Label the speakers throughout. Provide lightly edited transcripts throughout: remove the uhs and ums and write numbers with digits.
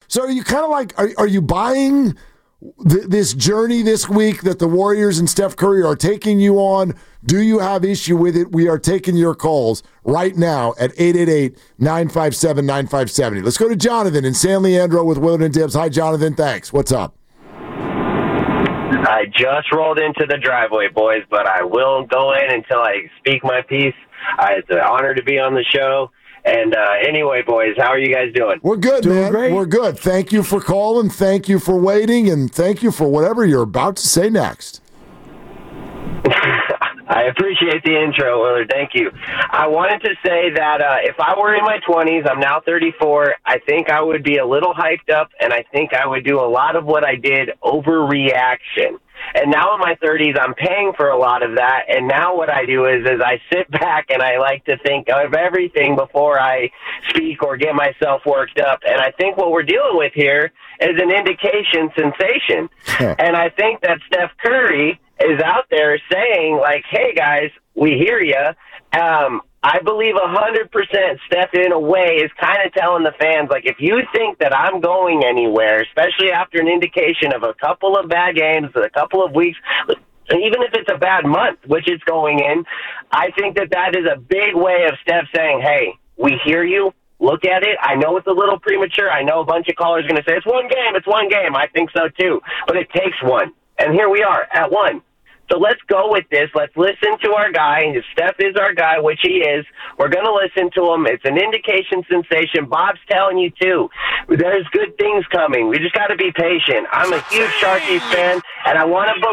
Speaker 1: So are you kind of like, are you buying this journey this week that the Warriors and Steph Curry are taking you on? Do you have issue with it? We are taking your calls right now at 888-957-9570. Let's go to Jonathan in San Leandro with Willard and Dibs. Hi, Jonathan. Thanks. What's up?
Speaker 2: I just rolled into the driveway, boys, but I will go in until I speak my piece. It's an honor to be on the show. And anyway, boys, how are you guys doing?
Speaker 1: We're good, man. Great. We're good. Thank you for calling. Thank you for waiting. And thank you for whatever you're about to say next.
Speaker 2: I appreciate the intro, Willard. Thank you. I wanted to say that if I were in my 20s, I'm now 34, I think I would be a little hyped up, and I think I would do a lot of what I did overreaction. And now in my 30s, I'm paying for a lot of that, and now what I do is I sit back and I like to think of everything before I speak or get myself worked up. And I think what we're dealing with here is an indication sensation. And I think that Steph Curry is out there saying, like, hey, guys, we hear you. I believe 100% Steph, in a way, is kind of telling the fans, like, if you think that I'm going anywhere, especially after an indication of a couple of bad games, a couple of weeks, even if it's a bad month, which it's going in, I think that is a big way of Steph saying, hey, we hear you. Look at it. I know it's a little premature. I know a bunch of callers are going to say, it's one game. I think so, too. But it takes one. And here we are at one. So let's go with this. Let's listen to our guy. If Steph is our guy, which he is, we're going to listen to him. It's an indication sensation. Bob's telling you, too. There's good things coming. We just got to be patient. I'm a huge Sharkies fan, and I want to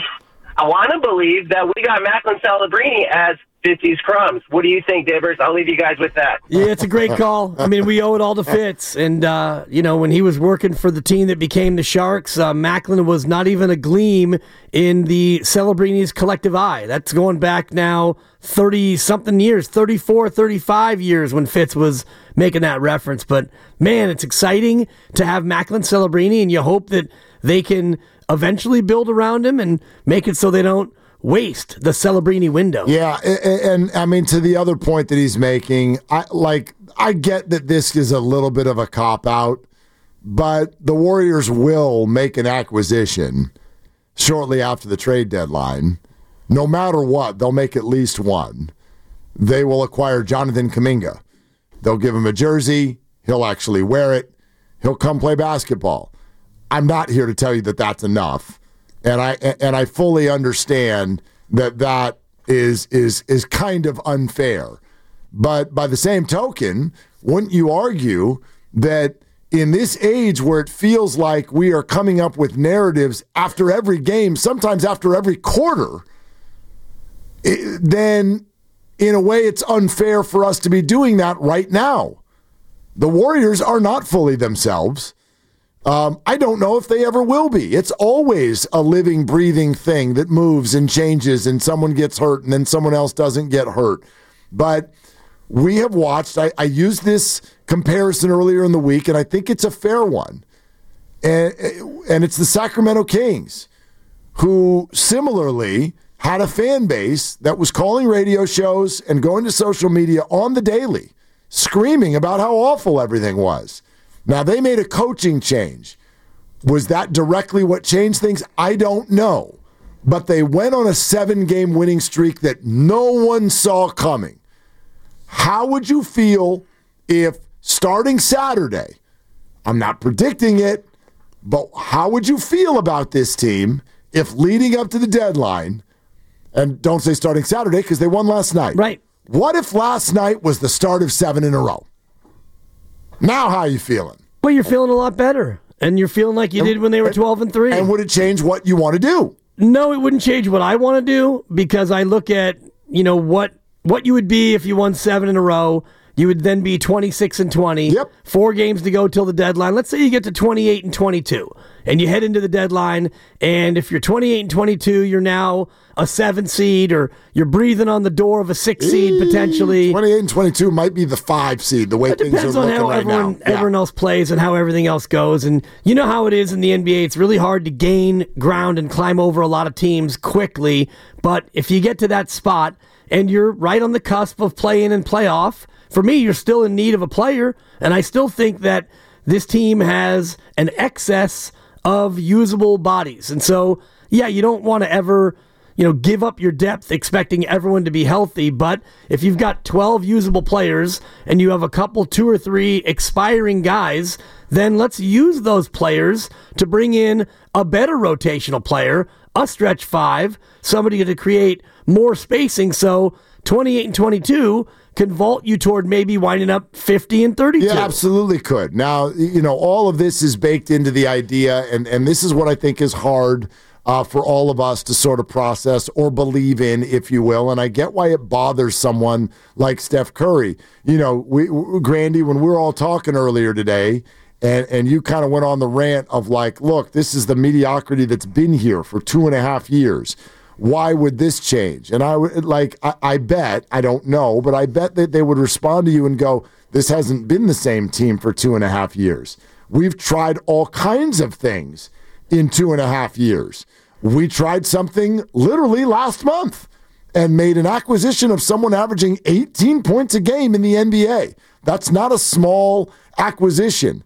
Speaker 2: believe that we got Macklin Celebrini as 50's crumbs. What do you think, Dibbers? I'll leave you guys with that.
Speaker 3: Yeah, it's a great call. I mean, we owe it all to Fitz. And, when he was working for the team that became the Sharks, Macklin was not even a gleam in the Celebrini's collective eye. That's going back now 30-something years, 34, 35 years when Fitz was making that reference. But, man, it's exciting to have Macklin Celebrini, and you hope that they can eventually build around him and make it so they don't waste the Celebrini window.
Speaker 1: Yeah, and I mean, to the other point that he's making, I get that this is a little bit of a cop-out, but the Warriors will make an acquisition shortly after the trade deadline. No matter what, they'll make at least one. They will acquire Jonathan Kuminga. They'll give him a jersey. He'll actually wear it. He'll come play basketball. I'm not here to tell you that that's enough. And I fully understand that is kind of unfair. But by the same token, wouldn't you argue that in this age where it feels like we are coming up with narratives after every game, sometimes after every quarter, then in a way it's unfair for us to be doing that right now? The Warriors are not fully themselves. I don't know if they ever will be. It's always a living, breathing thing that moves and changes, and someone gets hurt and then someone else doesn't get hurt. But we have watched, I used this comparison earlier in the week, and I think it's a fair one. And it's the Sacramento Kings, who similarly had a fan base that was calling radio shows and going to social media on the daily, screaming about how awful everything was. Now, they made a coaching change. Was that directly what changed things? I don't know. But they went on a 7-game winning streak that no one saw coming. How would you feel if starting Saturday, I'm not predicting it, but how would you feel about this team if leading up to the deadline, and don't say starting Saturday because they won last night.
Speaker 3: Right.
Speaker 1: What if last night was the start of 7 in a row? Now how are you feeling?
Speaker 3: Well, you're feeling a lot better, and you're feeling like you did when they were 12-3.
Speaker 1: And would it change what you want to do?
Speaker 3: No, it wouldn't change what I want to do, because I look at, what you would be if you won 7 in a row. You would then be 26-20.
Speaker 1: Yep.
Speaker 3: 4 games to go till the deadline. Let's say you get to 28-22, and you head into the deadline, and if you're 28-22, you're now a 7 seed, or you're breathing on the door of a 6 seed potentially.
Speaker 1: 28-22 might be the 5 seed, the way things are looking right now.
Speaker 3: Depends on how everyone else plays and how everything else goes. And you know how it is in the NBA. It's really hard to gain ground and climb over a lot of teams quickly. But if you get to that spot and you're right on the cusp of play-in and playoff, for me, you're still in need of a player, and I still think that this team has an excess of usable bodies. And so, yeah, you don't want to ever, give up your depth expecting everyone to be healthy. But if you've got 12 usable players and you have a couple, 2 or 3 expiring guys, then let's use those players to bring in a better rotational player, a stretch 5, somebody to create more spacing. So 28 and 22 can vault you toward maybe winding up 50 and 32.
Speaker 1: Yeah, absolutely could. Now, all of this is baked into the idea, and this is what I think is hard for all of us to sort of process or believe in, if you will. And I get why it bothers someone like Steph Curry. Grandy, when we were all talking earlier today, and you kind of went on the rant of like, look, this is the mediocrity that's been here for 2.5 years. Why would this change? And I bet, I don't know, but I bet that they would respond to you and go, this hasn't been the same team for 2.5 years. We've tried all kinds of things in 2.5 years. We tried something literally last month and made an acquisition of someone averaging 18 points a game in the NBA. That's not a small acquisition.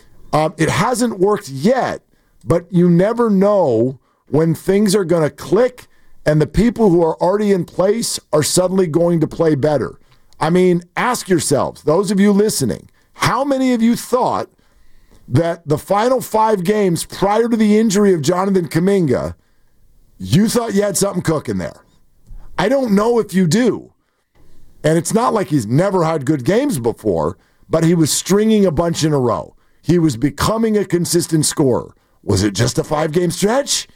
Speaker 1: It hasn't worked yet, but you never know when things are going to click and the people who are already in place are suddenly going to play better. I mean, ask yourselves, those of you listening, how many of you thought that the final 5 games prior to the injury of Jonathan Kuminga, you thought you had something cooking there? I don't know if you do. And it's not like he's never had good games before, but he was stringing a bunch in a row. He was becoming a consistent scorer. Was it just a 5-game stretch?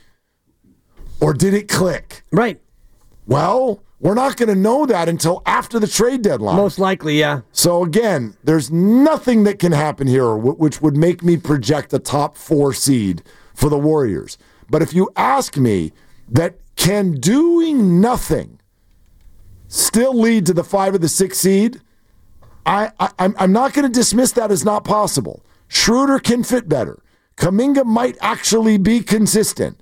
Speaker 1: Or did it click?
Speaker 3: Right.
Speaker 1: Well, we're not going to know that until after the trade deadline.
Speaker 3: Most likely, yeah.
Speaker 1: So again, there's nothing that can happen here which would make me project a top 4 seed for the Warriors. But if you ask me, that can doing nothing still lead to the 5 or the 6 seed, I'm not going to dismiss that as not possible. Schroeder can fit better. Kuminga might actually be consistent.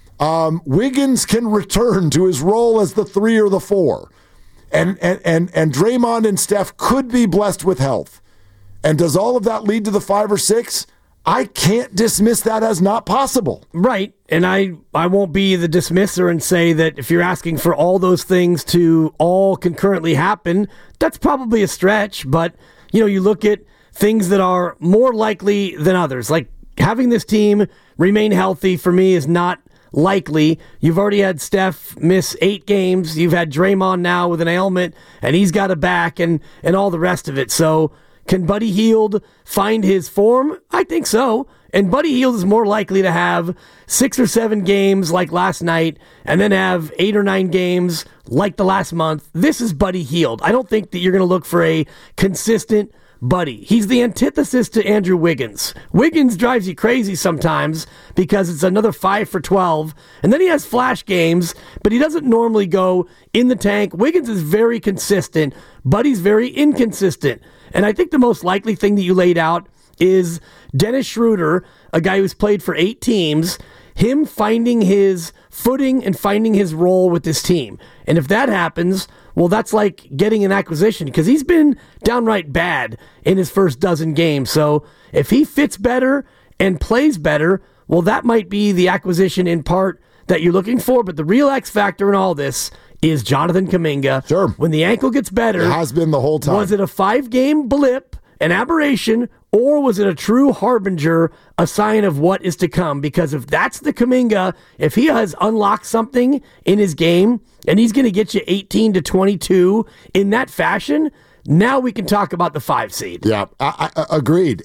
Speaker 1: Wiggins can return to his role as the 3 or the 4. And Draymond and Steph could be blessed with health. And does all of that lead to the 5 or 6? I can't dismiss that as not possible.
Speaker 3: Right. And I won't be the dismisser and say that if you're asking for all those things to all concurrently happen, that's probably a stretch. But, you look at things that are more likely than others. Like having this team remain healthy for me is not likely. You've already had Steph miss 8 games. You've had Draymond now with an ailment, and he's got a back and all the rest of it. So can Buddy Hield find his form? I think so. And Buddy Hield is more likely to have 6 or 7 games like last night and then have 8 or 9 games like the last month. This is Buddy Hield. I don't think that you're going to look for a consistent Buddy. He's the antithesis to Andrew Wiggins. Wiggins drives you crazy sometimes because it's another 5 for 12, and then he has flash games, but he doesn't normally go in the tank. Wiggins is very consistent. Buddy's very inconsistent. And I think the most likely thing that you laid out is Dennis Schroeder, a guy who's played for 8 teams, him finding his footing and finding his role with this team. And if that happens, well, that's like getting an acquisition because he's been downright bad in his first dozen games. So if he fits better and plays better, well, that might be the acquisition in part that you're looking for. But the real X factor in all this is Jonathan Kuminga.
Speaker 1: Sure.
Speaker 3: When the ankle gets better.
Speaker 1: It has been the whole time.
Speaker 3: Was it a 5-game blip, an aberration, or was it a true harbinger, a sign of what is to come? Because if that's the Kuminga, if he has unlocked something in his game and he's going to get you 18 to 22 in that fashion, now we can talk about the 5 seed.
Speaker 1: Yeah, I agreed.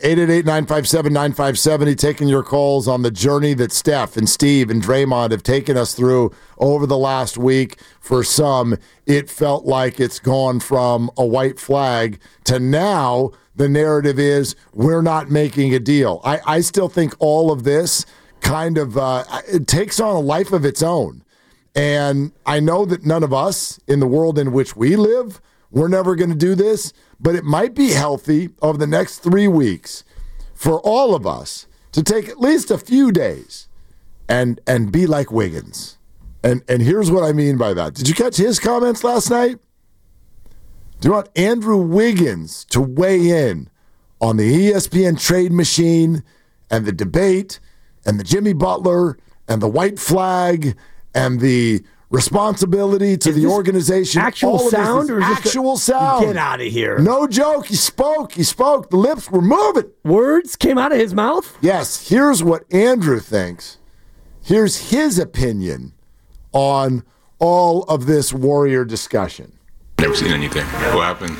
Speaker 1: 888-957-9570, taking your calls on the journey that Steph and Steve and Draymond have taken us through over the last week. For some, it felt like it's gone from a white flag to now the narrative is we're not making a deal. I still think all of this kind of it takes on a life of its own. And I know that none of us in the world in which we live, we're never going to do this, but it might be healthy over the next 3 weeks for all of us to take at least a few days and be like Wiggins. And here's what I mean by that. Did you catch his comments last night? Do you want Andrew Wiggins to weigh in on the ESPN trade machine and the debate and the Jimmy Butler and the white flag and the responsibility to the organization.
Speaker 3: Actual sound or
Speaker 1: actual sound?
Speaker 3: Get out of here.
Speaker 1: No joke. He spoke. The lips were moving.
Speaker 3: Words came out of his mouth?
Speaker 1: Yes. Here's what Andrew thinks. Here's his opinion on all of this Warrior discussion.
Speaker 4: Never seen anything. What happened?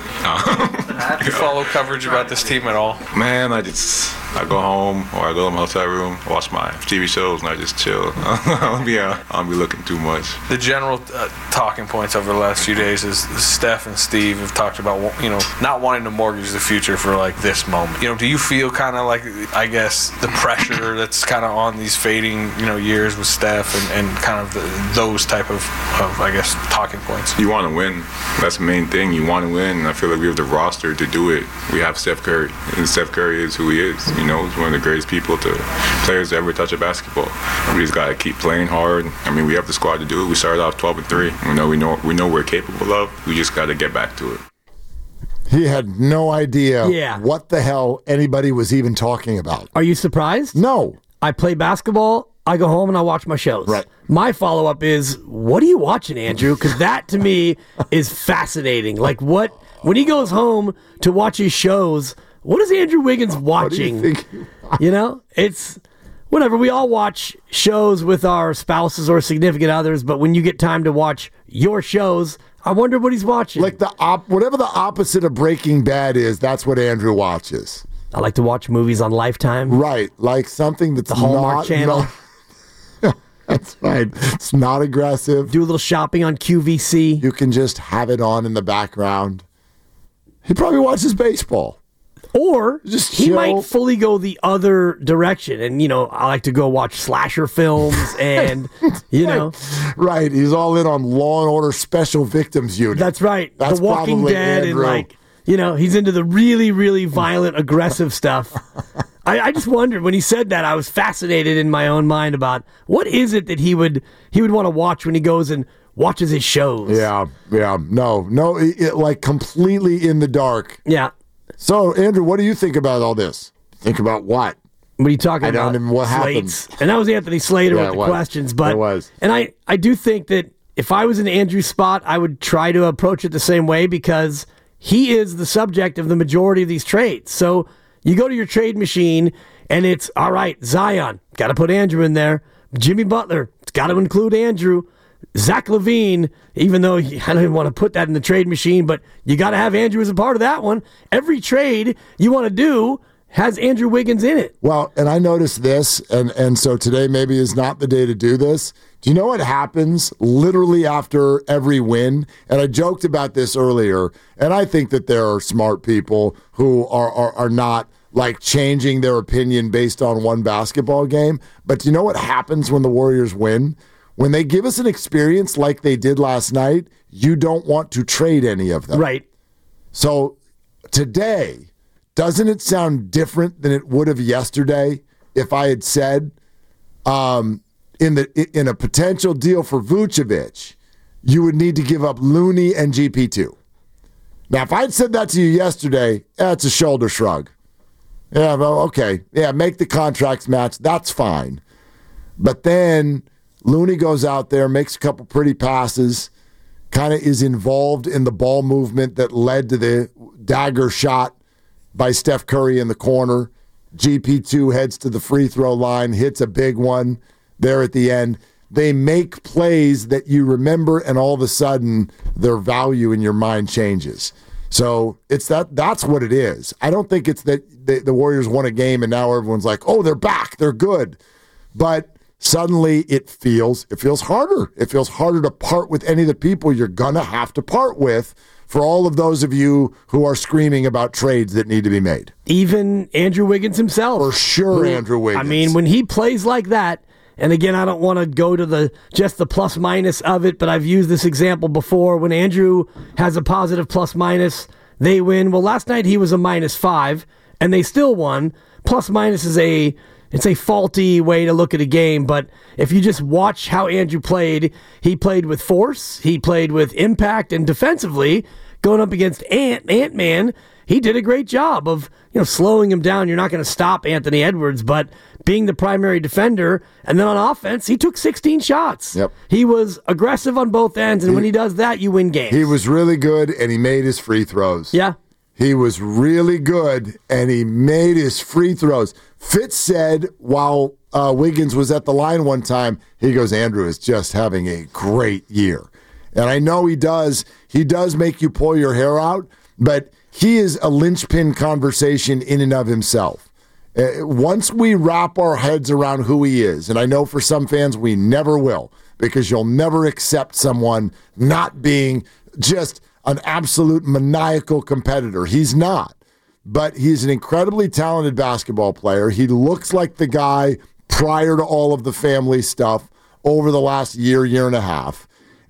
Speaker 5: Do you follow coverage about this team at all?
Speaker 4: Man, I go home or I go to my hotel room, watch my TV shows, and I just chill. I don't be looking too much.
Speaker 5: The general talking points over the last few days is Steph and Steve have talked about, not wanting to mortgage the future for like this moment. Do you feel kind of like, I guess, the pressure that's kind of on these fading, years with Steph and kind of those type of, I guess, talking points?
Speaker 4: You want to win. That's the main thing. You want to win, and I feel like we have the roster to do it. We have Steph Curry, and Steph Curry is who he is. He's one of the greatest players to ever touch a basketball. We just got to keep playing hard. I mean, we have the squad to do it. We started off 12-3. We know we're capable of. We just got to get back to it.
Speaker 1: He had no idea what the hell anybody was even talking about.
Speaker 3: Are you surprised?
Speaker 1: No.
Speaker 3: I play basketball. I go home and I watch my shows.
Speaker 1: Right.
Speaker 3: My follow-up is, what are you watching, Andrew? Because that, to me, is fascinating. Like, when he goes home to watch his shows, what is Andrew Wiggins watching?
Speaker 1: What do you think?
Speaker 3: It's whatever. We all watch shows with our spouses or significant others, but when you get time to watch your shows, I wonder what he's watching.
Speaker 1: Like whatever the opposite of Breaking Bad is, that's what Andrew watches.
Speaker 3: I like to watch movies on Lifetime.
Speaker 1: Right, like something that's
Speaker 3: the Hallmark Channel.
Speaker 1: That's right. It's not aggressive.
Speaker 3: Do a little shopping on QVC.
Speaker 1: You can just have it on in the background. He probably watches baseball.
Speaker 3: Or
Speaker 1: just
Speaker 3: he
Speaker 1: chill.
Speaker 3: might fully go the other direction. And, I like to go watch slasher films and,
Speaker 1: Right. He's all in on Law & Order Special Victims Unit.
Speaker 3: That's right.
Speaker 1: That's
Speaker 3: The Walking Dead
Speaker 1: Andrew.
Speaker 3: and he's into the really, really violent, aggressive stuff. I just wondered when he said that. I was fascinated in my own mind about what is it that he would want to watch when he goes and watches his shows.
Speaker 1: Yeah. No, like completely in the dark.
Speaker 3: Yeah.
Speaker 1: So, Andrew, what do you think about all this? Think about what?
Speaker 3: What are you talking about?
Speaker 1: I don't even what
Speaker 3: Slates.
Speaker 1: happened.
Speaker 3: And that was Anthony Slater with the questions. But
Speaker 1: it was.
Speaker 3: And I do think that if I was in Andrew's spot, I would try to approach it the same way because he is the subject of the majority of these trades. So you go to your trade machine and it's, all right, Zion, got to put Andrew in there. Jimmy Butler, it's got to include Andrew. Zach LaVine, even though I don't even want to put that in the trade machine, but you got to have Andrew as a part of that one. Every trade you want to do has Andrew Wiggins in it.
Speaker 1: Well, and I noticed this, and so today maybe is not the day to do this. Do you know what happens literally after every win? And I joked about this earlier, and I think that there are smart people who are not like changing their opinion based on one basketball game. But do you know what happens when the Warriors win? When they give us an experience like they did last night, you don't want to trade any of them.
Speaker 3: Right.
Speaker 1: So today, doesn't it sound different than it would have yesterday if I had said in a potential deal for Vucevic, you would need to give up Looney and GP2? Now, if I had said that to you yesterday, that's a shoulder shrug. Yeah, well, okay. Yeah, make the contracts match. That's fine. But then Looney goes out there, makes a couple pretty passes, kind of is involved in the ball movement that led to the dagger shot by Steph Curry in the corner. GP2 heads to the free throw line, hits a big one there at the end. They make plays that you remember, and all of a sudden their value in your mind changes. So that's what it is. I don't think it's that the Warriors won a game and now everyone's like, oh, they're back, they're good. But suddenly it feels harder. It feels harder to part with any of the people you're going to have to part with for all of those of you who are screaming about trades that need to be made.
Speaker 3: Even Andrew Wiggins himself.
Speaker 1: For sure, Andrew Wiggins.
Speaker 3: I mean, when he plays like that, and again, I don't want to go to just the plus minus of it, but I've used this example before. When Andrew has a positive plus minus, they win. Well, last night he was a -5, and they still won. Plus minus is it's a faulty way to look at a game, but if you just watch how Andrew played, he played with force, he played with impact, and defensively, going up against Ant-Man, he did a great job of, slowing him down. You're not going to stop Anthony Edwards, but being the primary defender. And then on offense, he took 16 shots.
Speaker 1: Yep.
Speaker 3: He was aggressive on both ends, and when he does that, you win games.
Speaker 1: He was really good, and he made his free throws.
Speaker 3: Yeah.
Speaker 1: He was really good, and he made his free throws. Fitz said while Wiggins was at the line one time, he goes, Andrew is just having a great year. And I know he does make you pull your hair out, but he is a linchpin conversation in and of himself. Once we wrap our heads around who he is, and I know for some fans we never will, because you'll never accept someone not being just an absolute maniacal competitor. He's not. But he's an incredibly talented basketball player. He looks like the guy prior to all of the family stuff over the last year and a half.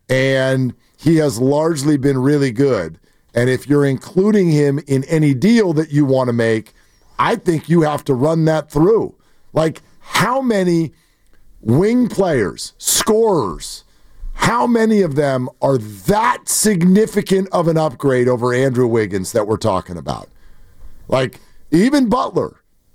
Speaker 1: And he has largely been really good. And if you're including him in any deal that you want to make, I think you have to run that through. Like, how many wing players, scorers, how many of them are that significant of an upgrade over Andrew Wiggins that we're talking about? Like, even Butler.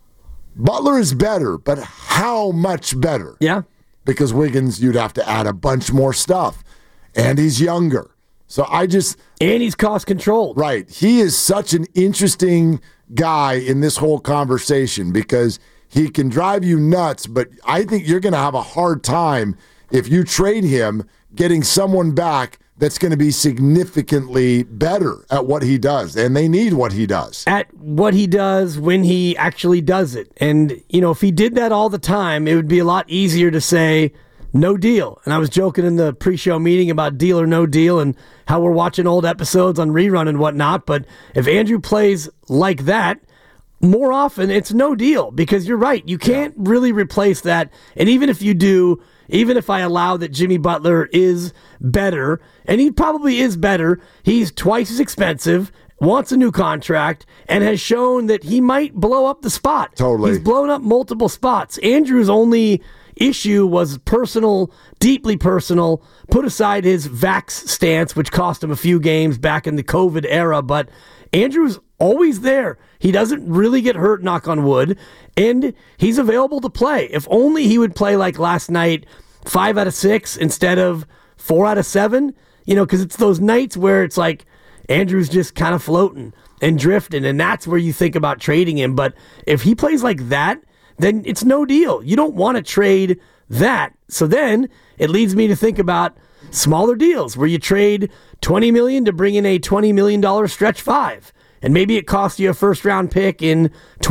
Speaker 1: Butler is better, but how much better?
Speaker 3: Yeah.
Speaker 1: Because Wiggins, you'd have to add a bunch more stuff. And he's younger. So
Speaker 3: and he's cost controlled.
Speaker 1: Right. He is such an interesting guy in this whole conversation because he can drive you nuts, but I think you're going to have a hard time if you trade him getting someone back that's going to be significantly better at what he does. And they need what he does.
Speaker 3: At what he does when he actually does it. And, if he did that all the time, it would be a lot easier to say, no deal. And I was joking in the pre-show meeting about deal or no deal and how we're watching old episodes on rerun and whatnot. But if Andrew plays like that, more often it's no deal because you're right. You can't really replace that. And even if you do, even if I allow that Jimmy Butler is better, and he probably is better, he's twice as expensive, wants a new contract, and has shown that he might blow up the spot.
Speaker 1: Totally.
Speaker 3: He's blown up multiple spots. Andrew's only issue was personal, deeply personal, put aside his vax stance, which cost him a few games back in the COVID era, but Andrew's always there. He doesn't really get hurt, knock on wood, and he's available to play. If only he would play like last night, 5 out of 6 instead of 4 out of 7, because it's those nights where it's like Andrew's just kind of floating and drifting, and that's where you think about trading him. But if he plays like that, then it's no deal. You don't want to trade that. So then it leads me to think about smaller deals where you trade $20 million to bring in a $20 million stretch 5. And maybe it costs you a first-round pick in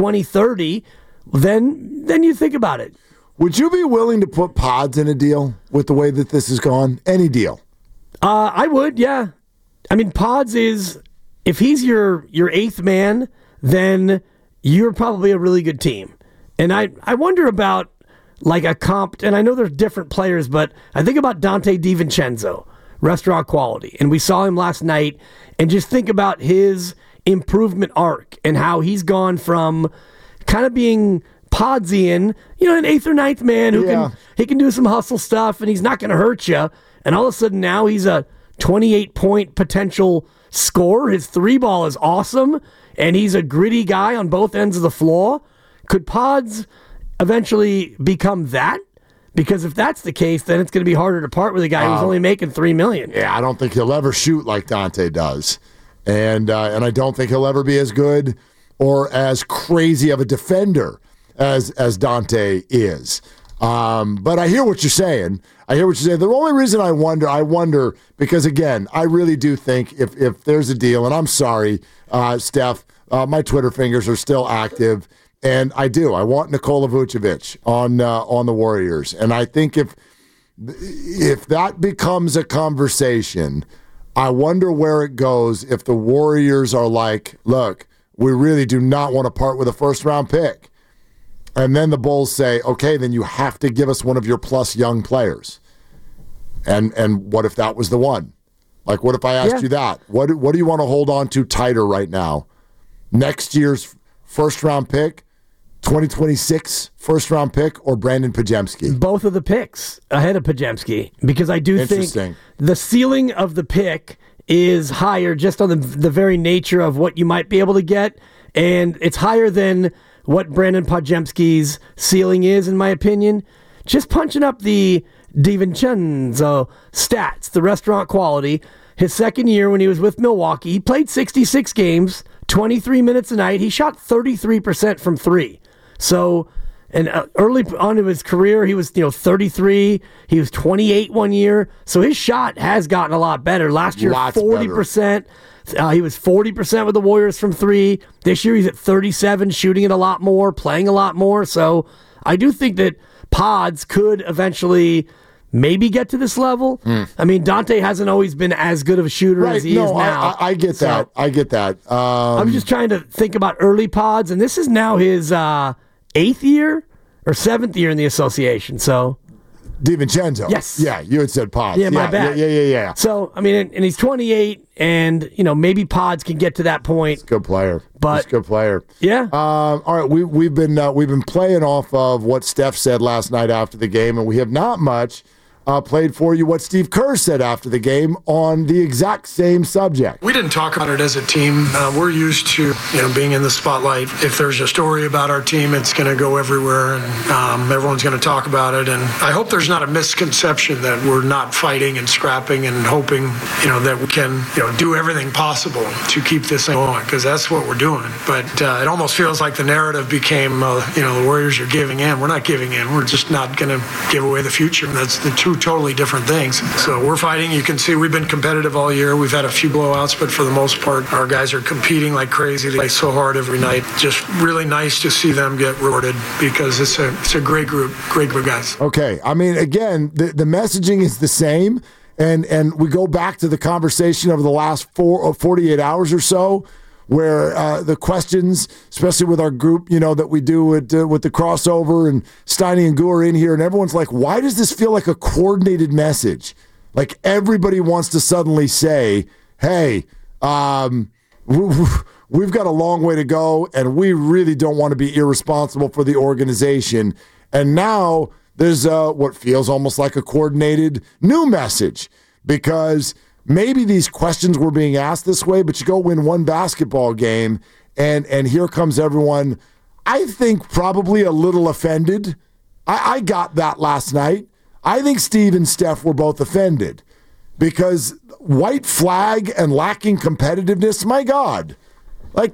Speaker 3: 2030. Then you think about it.
Speaker 1: Would you be willing to put Pods in a deal with the way that this has gone? Any deal?
Speaker 3: I would, yeah. I mean, Pods is, if he's your eighth man, then you're probably a really good team. And I wonder about like a comp, and I know there's different players, but I think about Dante DiVincenzo, restaurant quality. And we saw him last night, and just think about his improvement arc and how he's gone from kind of being Podsian, an eighth or ninth man who can do some hustle stuff, and he's not going to hurt you. And all of a sudden now he's a 28-point potential scorer. His 3-ball is awesome, and he's a gritty guy on both ends of the floor. Could Pods eventually become that? Because if that's the case, then it's going to be harder to part with a guy who's only making $3 million.
Speaker 1: Yeah, I don't think he'll ever shoot like Dante does, and I don't think he'll ever be as good or as crazy of a defender as Dante is. But I hear what you're saying. The only reason I wonder because again, I really do think if there's a deal, and I'm sorry, Steph, my Twitter fingers are still active. And I want Nikola Vucevic on the Warriors. And I think if that becomes a conversation, I wonder where it goes if the Warriors are like, look, we really do not want to part with a first-round pick. And then the Bulls say, okay, then you have to give us one of your plus young players. And what if that was the one? Like, what if I asked you that? What do you want to hold on to tighter right now? Next year's first-round pick? 2026 first-round pick or Brandon Podziemski?
Speaker 3: Both of the picks ahead of Podziemski, because I do think the ceiling of the pick is higher just on the very nature of what you might be able to get, and it's higher than what Brandon Podziemski's ceiling is, in my opinion. Just punching up the DiVincenzo stats, the restaurant quality. His second year when he was with Milwaukee, he played 66 games, 23 minutes a night. He shot 33% from three. So, and early on in his career, he was 33. He was 28 one year. So his shot has gotten a lot better. Last year, 40%. He was 40% with the Warriors from three. This year, he's at 37, shooting it a lot more, playing a lot more. So I do think that Pods could eventually maybe get to this level. I mean, Dante hasn't always been as good of a shooter as he is now.
Speaker 1: I get that. I get that.
Speaker 3: I'm just trying to think about early Pods, and this is now his 8th year or 7th year in the association. So
Speaker 1: DiVincenzo.
Speaker 3: Yes.
Speaker 1: Yeah, you had said Pods.
Speaker 3: Yeah, my bad.
Speaker 1: Yeah.
Speaker 3: So, I mean, and he's 28, and, maybe Pods can get to that point.
Speaker 1: He's a good player.
Speaker 3: But,
Speaker 1: he's a good player.
Speaker 3: Yeah.
Speaker 1: All right, we've been playing off of what Steph said last night after the game, and we have not much played for you what Steve Kerr said after the game on the exact same subject.
Speaker 6: We didn't talk about it as a team. We're used to being in the spotlight. If there's a story about our team, it's going to go everywhere, and everyone's going to talk about it. And I hope there's not a misconception that we're not fighting and scrapping and hoping that we can do everything possible to keep this thing going, because that's what we're doing. But it almost feels like the narrative became the Warriors are giving in. We're not giving in. We're just not going to give away the future. That's the two totally different things. So we're fighting. You can see we've been competitive all year. We've had a few blowouts, but for the most part, our guys are competing like crazy. They play so hard every night. Just really nice to see them get rewarded, because it's a great group of guys.
Speaker 1: Okay. I mean, again, the messaging is the same, and we go back to the conversation over the last 48 hours or so, where the questions, especially with our group, that we do with the crossover, and Steiny and Gu are in here, and everyone's like, why does this feel like a coordinated message? Like everybody wants to suddenly say, hey, we've got a long way to go, and we really don't want to be irresponsible for the organization. And now there's what feels almost like a coordinated new message, because maybe these questions were being asked this way, but you go win one basketball game, and here comes everyone, I think probably a little offended. I got that last night. I think Steve and Steph were both offended, because white flag and lacking competitiveness, my God. Like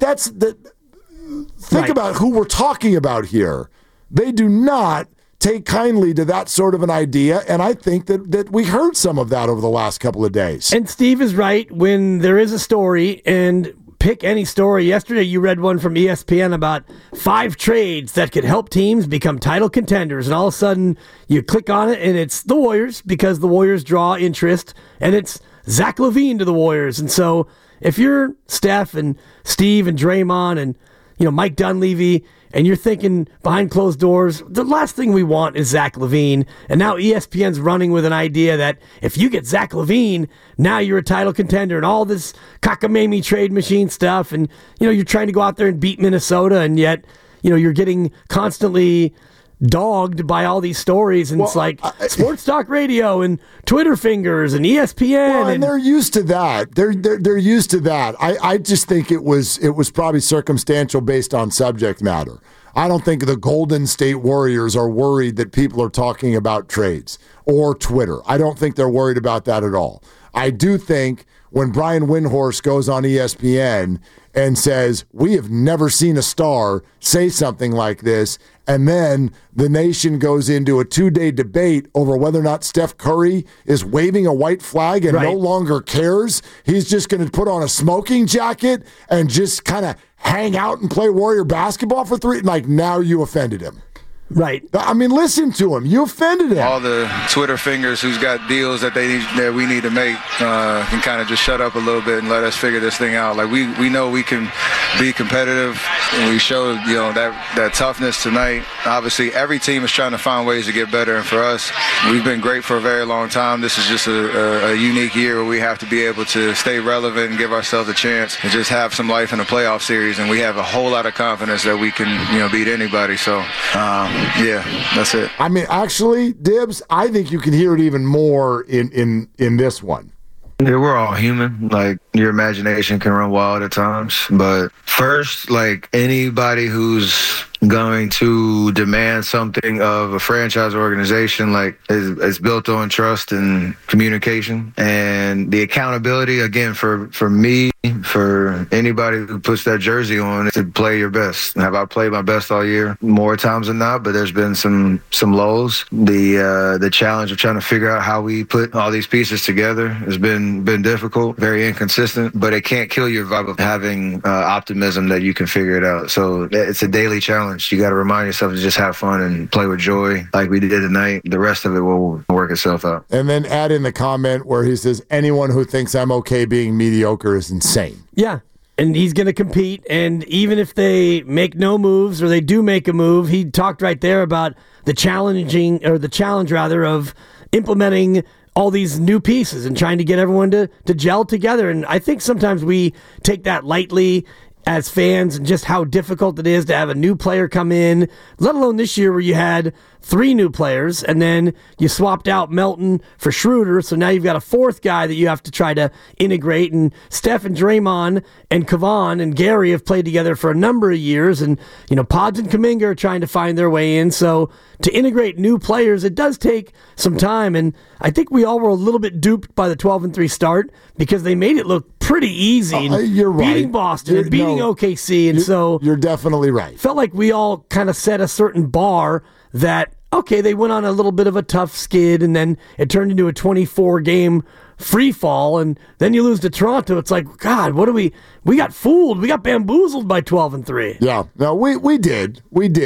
Speaker 1: think about who we're talking about here. They do not take kindly to that sort of an idea, and I think that we heard some of that over the last couple of days.
Speaker 3: And Steve is right. When there is a story, and pick any story. Yesterday you read one from ESPN about 5 trades that could help teams become title contenders, and all of a sudden you click on it and it's the Warriors, because the Warriors draw interest, and it's Zach LaVine to the Warriors. And so if you're Steph and Steve and Draymond and Mike Dunleavy, and you're thinking behind closed doors, the last thing we want is Zach LaVine. And now ESPN's running with an idea that if you get Zach LaVine, now you're a title contender, and all this cockamamie trade machine stuff. And, you're trying to go out there and beat Minnesota, and yet, you're getting constantly dogged by all these stories. And it's like sports talk radio and Twitter fingers and ESPN.
Speaker 1: Well, and they're used to that. They're used to that. I just think it was probably circumstantial based on subject matter. I don't think the Golden State Warriors are worried that people are talking about trades or Twitter. I don't think they're worried about that at all. I do think when Brian Windhorst goes on ESPN and says, we have never seen a star say something like this, and then the nation goes into a 2-day debate over whether or not Steph Curry is waving a white flag and no longer cares. He's just going to put on a smoking jacket and just kind of hang out and play Warrior basketball for 3. Like, now you offended him.
Speaker 3: Right.
Speaker 1: I mean, listen to him. You offended him.
Speaker 7: All the Twitter fingers who's got deals that we need to make can kind of just shut up a little bit and let us figure this thing out. Like, we know we can be competitive, and we showed that toughness tonight. Obviously, every team is trying to find ways to get better, and for us, we've been great for a very long time. This is just a unique year where we have to be able to stay relevant and give ourselves a chance and just have some life in the playoff series. And we have a whole lot of confidence that we can beat anybody. So. Yeah, that's it.
Speaker 1: I mean, actually, Dibs, I think you can hear it even more in this one.
Speaker 7: Yeah, we're all human. Like, your imagination can run wild at times. But first, like, anybody who's going to demand something of a franchise organization, like, is built on trust and communication. And the accountability, again, for me, for anybody who puts that jersey on, is to play your best. Have I played my best all year? More times than not, but there's been some lows. The challenge of trying to figure out how we put all these pieces together has been difficult, very inconsistent, but it can't kill your vibe of having optimism that you can figure it out. So it's a daily challenge. You got to remind yourself to just have fun and play with joy like we did tonight. The rest of it will work itself out.
Speaker 1: And then add in the comment where he says, anyone who thinks I'm okay being mediocre is insane.
Speaker 3: Yeah. And he's going to compete. And even if they make no moves or they do make a move, he talked right there about the challenge of implementing all these new pieces and trying to get everyone to gel together. And I think sometimes we take that lightly as fans and just how difficult it is to have a new player come in, let alone this year where you had 3 new players and then you swapped out Melton for Schroeder. So now you've got a 4th guy that you have to try to integrate. And Steph and Draymond and Kavan and Gary have played together for a number of years. And, Pods and Kuminga are trying to find their way in. So to integrate new players, it does take some time. And I think we all were a little bit duped by the 12-3 start because they made it look pretty easy.
Speaker 1: You're right.
Speaker 3: Beating Boston and beating OKC. And so
Speaker 1: you're definitely right.
Speaker 3: Felt like we all kind of set a certain bar that, okay, they went on a little bit of a tough skid and then it turned into a 24-game free fall, and then you lose to Toronto. It's like, God, we got fooled. We got bamboozled by 12-3.
Speaker 1: Yeah, no, we did.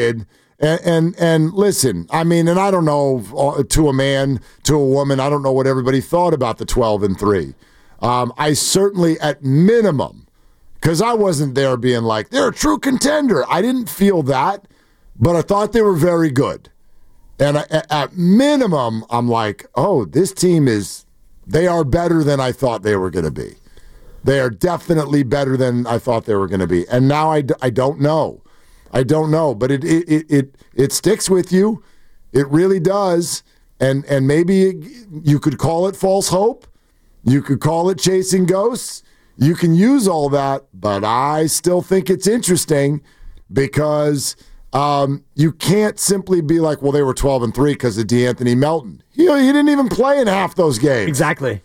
Speaker 1: And listen, I mean, and I don't know, to a man, to a woman, I don't know what everybody thought about the 12-3. I certainly, at minimum, because I wasn't there being like, they're a true contender. I didn't feel that, but I thought they were very good. And at minimum, I'm like, oh, this team they are better than I thought they were going to be. They are definitely better than I thought they were going to be. And now I don't know. I don't know, but it sticks with you. It really does. And maybe you could call it false hope. You could call it chasing ghosts. You can use all that, but I still think it's interesting because you can't simply be like, well, they were 12-3 because of DeAnthony Melton. He didn't even play in half those games.
Speaker 3: Exactly.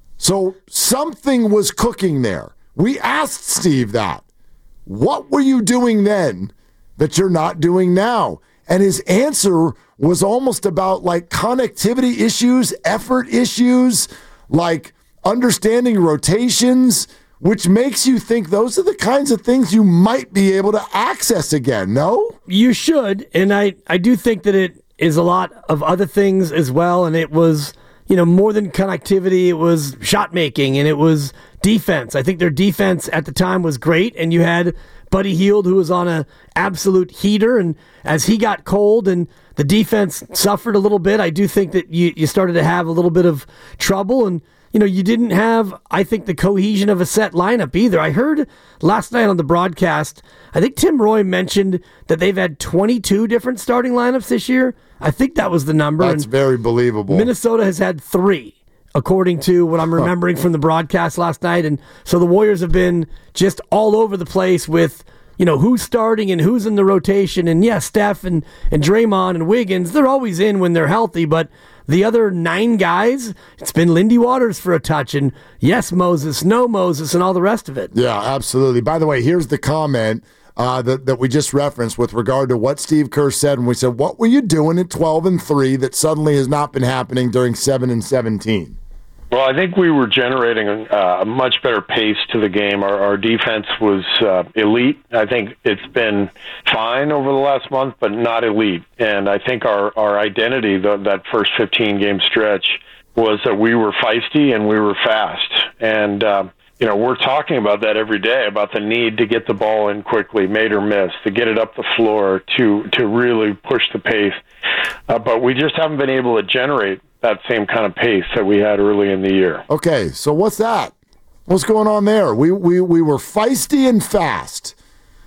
Speaker 1: So something was cooking there. We asked Steve that. What were you doing then that you're not doing now? And his answer was almost about like connectivity issues, effort issues, like understanding rotations, which makes you think those are the kinds of things you might be able to access again, no?
Speaker 3: You should, and I do think that it is a lot of other things as well, and it was, more than connectivity, it was shot making, and it was defense. I think their defense at the time was great, and you had Buddy Hield, who was on an absolute heater, and as he got cold and the defense suffered a little bit, I do think that you started to have a little bit of trouble, and you didn't have, I think, the cohesion of a set lineup either. I heard last night on the broadcast, I think Tim Roy mentioned that they've had 22 different starting lineups this year. I think that was the number.
Speaker 1: That's very believable.
Speaker 3: Minnesota has had 3, according to what I'm remembering from the broadcast last night. And so the Warriors have been just all over the place with, who's starting and who's in the rotation. And yes, Steph and Draymond and Wiggins, they're always in when they're healthy, but the other 9 guys, it's been Lindy Waters for a touch, and yes, Moses, no Moses, and all the rest of it.
Speaker 1: Yeah, absolutely. By the way, here's the comment that we just referenced with regard to what Steve Kerr said when we said, what were you doing at 12-3 that suddenly has not been happening during 7-17?
Speaker 8: Well, I think we were generating a much better pace to the game. Our defense was elite. I think it's been fine over the last month, but not elite. And I think our identity, that first 15-game stretch, was that we were feisty and we were fast. And, we're talking about that every day, about the need to get the ball in quickly, made or miss, to get it up the floor, to really push the pace. But we just haven't been able to generate that same kind of pace that we had early in the year.
Speaker 1: Okay, so what's that? What's going on there? We were feisty and fast.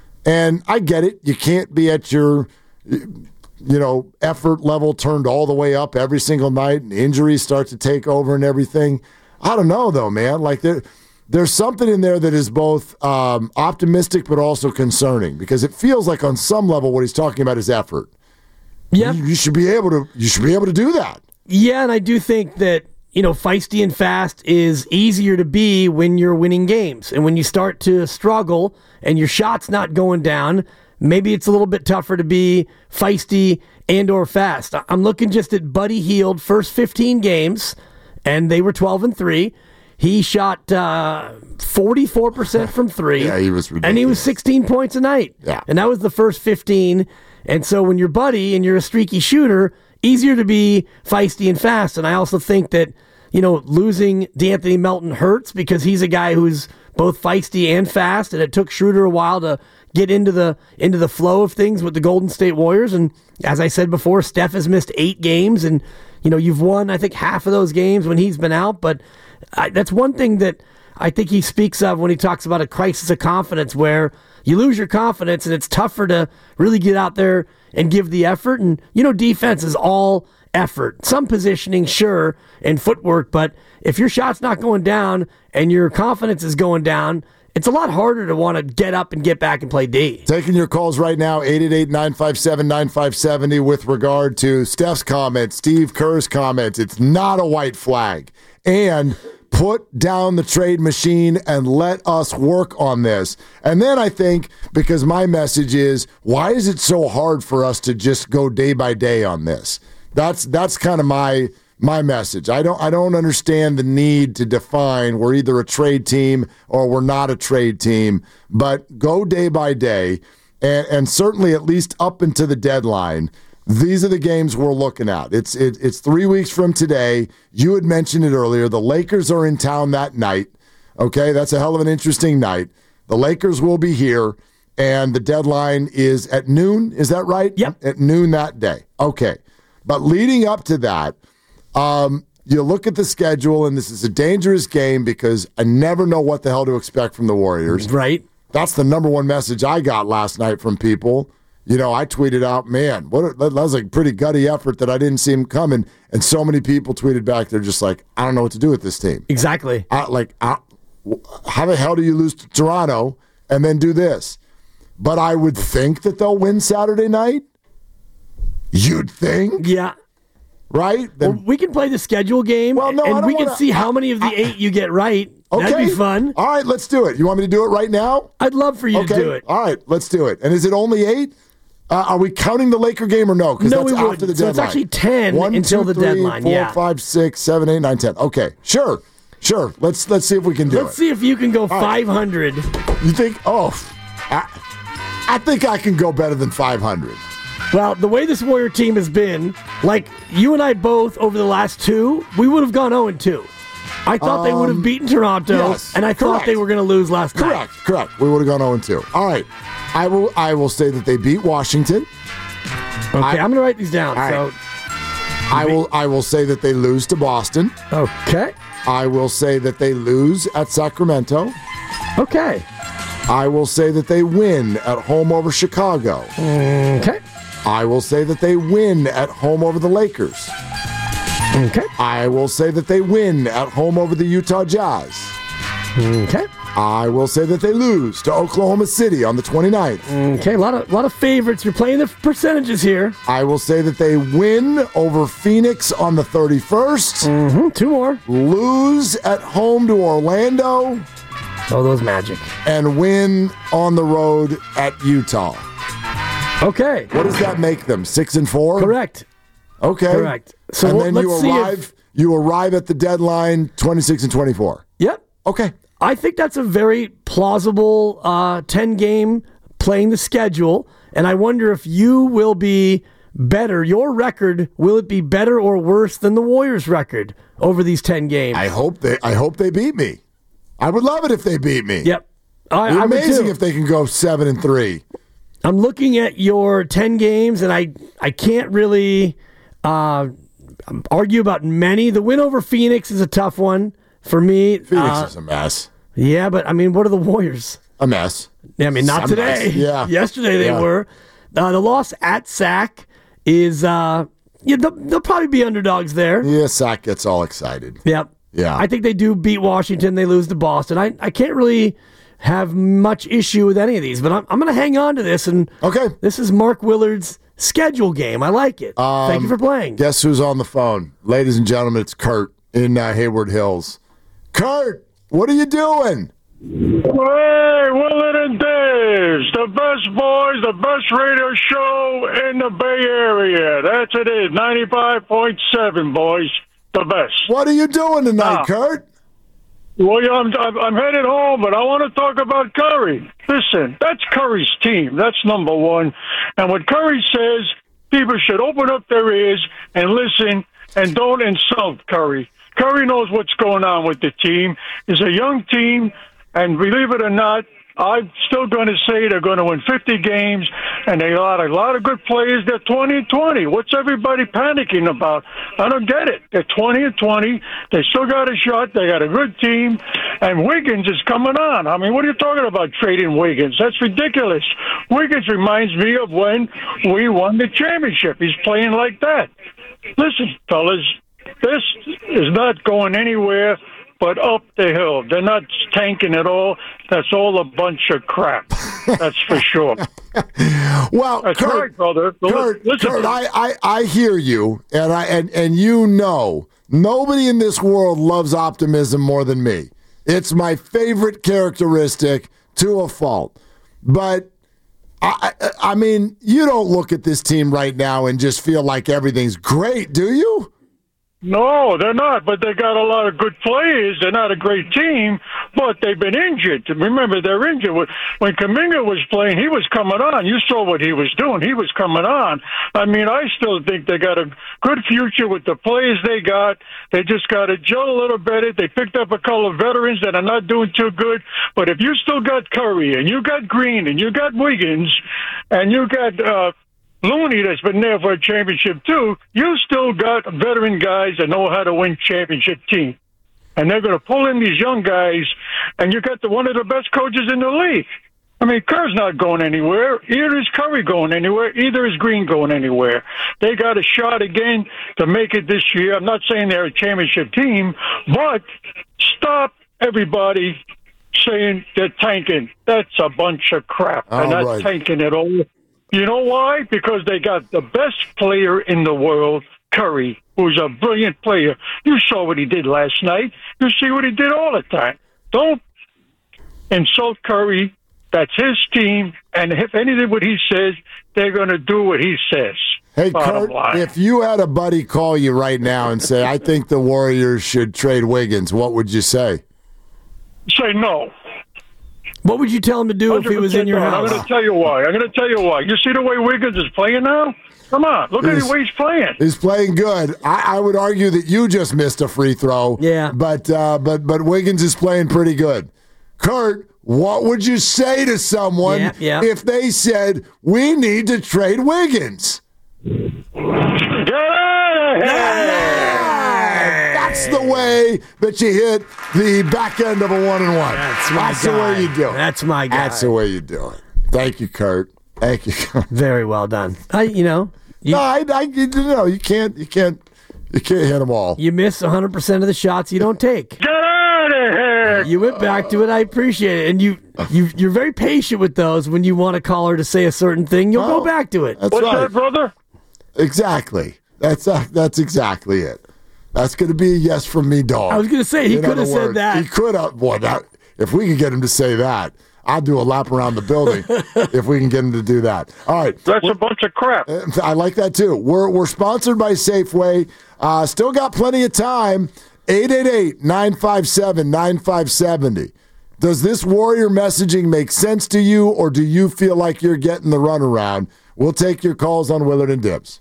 Speaker 1: And I get it. You can't be at your effort level turned all the way up every single night and injuries start to take over and everything. I don't know, though, man. Like, there's something in there that is both optimistic but also concerning, because it feels like on some level what he's talking about is effort.
Speaker 3: Yeah.
Speaker 1: You should be able to do that.
Speaker 3: Yeah, and I do think that, feisty and fast is easier to be when you're winning games. And when you start to struggle and your shot's not going down, maybe it's a little bit tougher to be feisty and or fast. I'm looking just at Buddy Hield, first 15 games, and they were 12-3. He shot 44% from three.
Speaker 1: Yeah, he was ridiculous.
Speaker 3: And he was 16 points a night.
Speaker 1: Yeah.
Speaker 3: And that was the first 15. And so when you're Buddy and you're a streaky shooter, easier to be feisty and fast. And I also think that, losing D'Anthony Melton hurts, because he's a guy who's both feisty and fast, and it took Schroeder a while to get into the flow of things with the Golden State Warriors. And as I said before, Steph has missed 8 games, and you've won, I think, half of those games when he's been out. But that's one thing that I think he speaks of when he talks about a crisis of confidence, where you lose your confidence and it's tougher to really get out there and give the effort. And, defense is all effort. Some positioning, sure, and footwork, but if your shot's not going down and your confidence is going down, it's a lot harder to want to get up and get back and play D.
Speaker 1: Taking your calls right now, 888-957-9570, with regard to Steph's comments, Steve Kerr's comments. It's not a white flag. And put down the trade machine and let us work on this. And then I think, because my message is, why is it so hard for us to just go day by day on this? That's kind of my message. I don't understand the need to define we're either a trade team or we're not a trade team, but go day by day, and certainly at least up into the deadline. These are the games we're looking at. It's 3 weeks from today. You had mentioned it earlier. The Lakers are in town that night. Okay, that's a hell of an interesting night. The Lakers will be here, and the deadline is at noon. Is that right?
Speaker 3: Yep.
Speaker 1: At noon that day. Okay. But leading up to that, you look at the schedule, and this is a dangerous game because I never know what the hell to expect from the Warriors.
Speaker 3: Right.
Speaker 1: That's the number one message I got last night from people. I tweeted out, man, that was a pretty gutty effort that I didn't see him coming. And so many people tweeted back, they're just like, I don't know what to do with this team.
Speaker 3: Exactly.
Speaker 1: How the hell do you lose to Toronto and then do this? But I would think that they'll win Saturday night. You'd think?
Speaker 3: Yeah.
Speaker 1: Right?
Speaker 3: Well, we can play the schedule game, and we can see how many of the 8 you get right.
Speaker 1: Okay.
Speaker 3: That'd be fun.
Speaker 1: All right, let's do it. You want me to do it right now?
Speaker 3: I'd love for you to do it.
Speaker 1: All right, let's do it. And is it only 8? Are we counting the Laker game or no? Because
Speaker 3: no,
Speaker 1: that's
Speaker 3: we
Speaker 1: after
Speaker 3: wouldn't.
Speaker 1: the
Speaker 3: So
Speaker 1: deadline.
Speaker 3: it's actually 10 until the deadline.
Speaker 1: 4, 5, 6, 7, 8, 9, 10. Okay, sure. Let's see if we can do it.
Speaker 3: Let's see if you can go 500.
Speaker 1: You think? Oh, I think I can go better than 500.
Speaker 3: Well, the way this Warrior team has been, like you and I both over the last 2, we would have gone 0-2. I thought they would have beaten Toronto,
Speaker 1: yes,
Speaker 3: and I thought they were going to lose last night.
Speaker 1: Correct. We would have gone 0-2. All right. I will say that they beat Washington.
Speaker 3: Okay, I'm going to write these down.
Speaker 1: Right. I will say that they lose to Boston.
Speaker 3: Okay.
Speaker 1: I will say that they lose at Sacramento.
Speaker 3: Okay.
Speaker 1: I will say that they win at home over Chicago.
Speaker 3: Okay.
Speaker 1: I will say that they win at home over the Lakers.
Speaker 3: Okay.
Speaker 1: I will say that they win at home over the Utah Jazz.
Speaker 3: Okay.
Speaker 1: I will say that they lose to Oklahoma City on the 29th.
Speaker 3: Okay, a lot of favorites. You're playing the percentages here.
Speaker 1: I will say that they win over Phoenix on the 31st.
Speaker 3: 2 more.
Speaker 1: Lose at home to Orlando.
Speaker 3: Oh, those Magic.
Speaker 1: And win on the road at Utah.
Speaker 3: Okay.
Speaker 1: What does that make them? 6-4?
Speaker 3: Correct.
Speaker 1: Okay.
Speaker 3: Correct. So
Speaker 1: and then
Speaker 3: let's
Speaker 1: you arrive at the deadline 26-24.
Speaker 3: Yep.
Speaker 1: Okay.
Speaker 3: I think that's a very plausible 10-game playing the schedule, and I wonder if you will be better. Your record, will it be better or worse than the Warriors' record over these 10 games?
Speaker 1: I hope they beat me. I would love it if they beat me.
Speaker 3: Yep.
Speaker 1: It's amazing if they can go 7-3.
Speaker 3: I'm looking at your 10 games, and I can't really argue about many. The win over Phoenix is a tough one for me.
Speaker 1: Phoenix is a mess.
Speaker 3: Yeah, but, I mean, what are the Warriors?
Speaker 1: A mess.
Speaker 3: I mean, not today.
Speaker 1: Mess. Yeah.
Speaker 3: Yesterday they were. The loss at Sac is, they'll probably be underdogs there.
Speaker 1: Yeah, Sac gets all excited.
Speaker 3: Yep.
Speaker 1: Yeah.
Speaker 3: I think they do beat Washington. They lose to Boston. I can't really have much issue with any of these, but I'm going to hang on to this. And
Speaker 1: Okay.
Speaker 3: this is Mark Willard's schedule game. I like it. Thank you for playing.
Speaker 1: Guess who's on the phone? Ladies and gentlemen, it's Kurt in Hayward Hills. Kurt, what are you doing?
Speaker 9: Hey, Willard and Dave's, the best boys, the best radio show in the Bay Area. That's it is, 95.7, boys, the best.
Speaker 1: What are you doing tonight, Kurt?
Speaker 9: Well, yeah, I'm headed home, but I want to talk about Curry. Listen, that's Curry's team. That's number one. And what Curry says, people should open up their ears and listen and don't insult Curry. Curry knows what's going on with the team. It's a young team, and believe it or not, I'm still going to say they're going to win 50 games, and they got a lot of good players. They're 20-20. What's everybody panicking about? I don't get it. They're 20-20. They still got a shot. They got a good team, and Wiggins is coming on. I mean, what are you talking about trading Wiggins? That's ridiculous. Wiggins reminds me of when we won the championship. He's playing like that. Listen, fellas, this is not going anywhere but up the hill. They're not tanking at all. That's all a bunch of crap. That's for sure.
Speaker 1: Well,
Speaker 9: that's
Speaker 1: Kurt,
Speaker 9: right, brother.
Speaker 1: Kurt, I hear you, and you know, nobody in this world loves optimism more than me. It's my favorite characteristic to a fault. But I mean, you don't look at this team right now and just feel like everything's great, do you?
Speaker 9: No, they're not, but they got a lot of good players. They're not a great team, but they've been injured. Remember, they're injured. When Kuminga was playing, he was coming on. You saw what he was doing. He was coming on. I mean, I still think they got a good future with the players they got. They just got to gel a little better. They picked up a couple of veterans that are not doing too good. But if you still got Curry, and you got Green, and you got Wiggins, and you got Looney that's been there for a championship too, you still got veteran guys that know how to win championship team. And they're going to pull in these young guys, and you got one of the best coaches in the league. I mean, Kerr's not going anywhere. Either is Curry going anywhere. Either is Green going anywhere. They got a shot again to make it this year. I'm not saying they're a championship team, but stop everybody saying they're tanking. That's a bunch of crap. They're not tanking at all. You know why? Because they got the best player in the world, Curry, who's a brilliant player. You saw what he did last night. You see what he did all the time. Don't insult Curry. That's his team. And if anything what he says, they're going to do what he says.
Speaker 1: Hey, Kurt, if you had a buddy call you right now and say, I think the Warriors should trade Wiggins, what would you say?
Speaker 9: Say no.
Speaker 3: What would you tell him to do if he was in your house?
Speaker 9: I'm going to tell you why. You see the way Wiggins is playing now? Come on. Look at the way he's playing.
Speaker 1: He's playing good. I would argue that you just missed a free throw.
Speaker 3: Yeah.
Speaker 1: But Wiggins is playing pretty good. Kurt, what would you say to someone if they said, we need to trade Wiggins?
Speaker 9: Get out of here!
Speaker 1: That's the way that you hit the back end of a 1-and-1. That's the way you do it.
Speaker 3: That's my guy.
Speaker 1: That's the way you do it. Thank you, Kurt. Thank you.
Speaker 3: Very well done. You
Speaker 1: can't hit them all.
Speaker 3: You miss 100% of the shots you don't take.
Speaker 9: Get out of here!
Speaker 3: You went back to it. I appreciate it, and you're very patient with those. When you want a caller to say a certain thing, you'll go back to it.
Speaker 1: That's
Speaker 9: What's
Speaker 1: right.
Speaker 9: that, brother?
Speaker 1: Exactly. That's exactly it. That's going to be a yes from me, dog.
Speaker 3: I was going to say, he could have said that.
Speaker 1: He could have. Boy, if we could get him to say that, I'll do a lap around the building if we can get him to do that. All right.
Speaker 9: That's a bunch of crap.
Speaker 1: I like that, too. We're sponsored by Safeway. Still got plenty of time. 888-957-9570. Does this Warrior messaging make sense to you, or do you feel like you're getting the runaround? We'll take your calls on Willard and Dibs.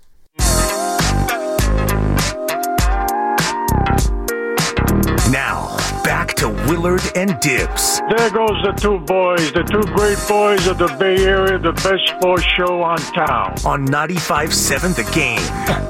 Speaker 10: Now, back to Willard and Dibs.
Speaker 9: There goes the two boys, the two great boys of the Bay Area, the best sports show on town.
Speaker 10: On 95.7 The Game.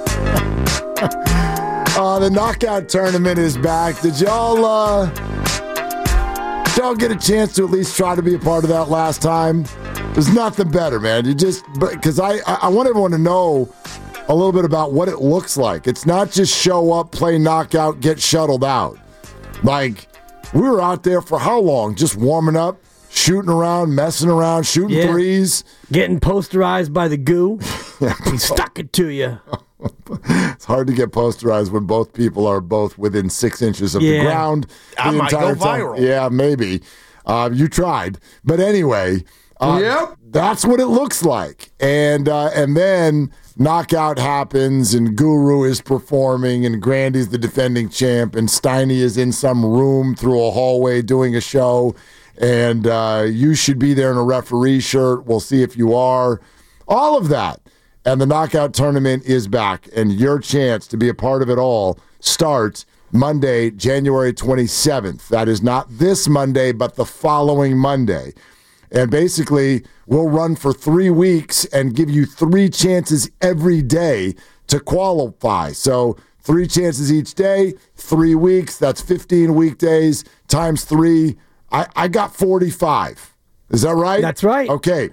Speaker 1: The knockout tournament is back. Did y'all get a chance to at least try to be a part of that last time? There's nothing better, man. Because I want everyone to know a little bit about what it looks like. It's not just show up, play knockout, get shuttled out. Like, we were out there for how long? Just warming up, shooting around, messing around, shooting threes.
Speaker 3: Getting posterized by the goo. He stuck it to you.
Speaker 1: It's hard to get posterized when both people are both within 6 inches of the ground.
Speaker 11: I might go viral.
Speaker 1: Yeah, maybe. You tried. But anyway, that's what it looks like. And then knockout happens, and Guru is performing, and Grandy's the defending champ, and Steiny is in some room through a hallway doing a show, and you should be there in a referee shirt. We'll see if you are. All of that. And the knockout tournament is back, and your chance to be a part of it all starts Monday, January 27th. That is not this Monday, but the following Monday. And basically, we'll run for 3 weeks and give you 3 chances every day to qualify. So 3 chances each day, 3 weeks. That's 15 weekdays times 3. I got 45. Is that right?
Speaker 3: That's right.
Speaker 1: Okay.